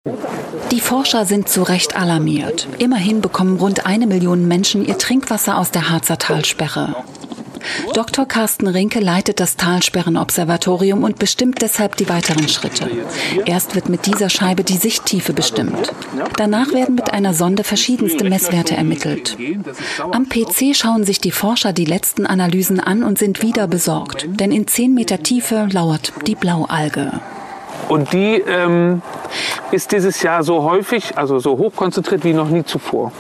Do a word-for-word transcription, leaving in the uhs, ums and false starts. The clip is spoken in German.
Die Forscher sind zu Recht alarmiert. Immerhin bekommen rund eine Million Menschen ihr Trinkwasser aus der Harzer Talsperre. Doktor Carsten Rinke leitet das Talsperrenobservatorium und bestimmt deshalb die weiteren Schritte. Erst wird mit dieser Scheibe die Sichttiefe bestimmt. Danach werden mit einer Sonde verschiedenste Messwerte ermittelt. Am P C schauen sich die Forscher die letzten Analysen an und sind wieder besorgt. Denn in zehn Meter Tiefe lauert die Blaualge. Und die ähm, ist dieses Jahr so häufig, also so hoch konzentriert wie noch nie zuvor.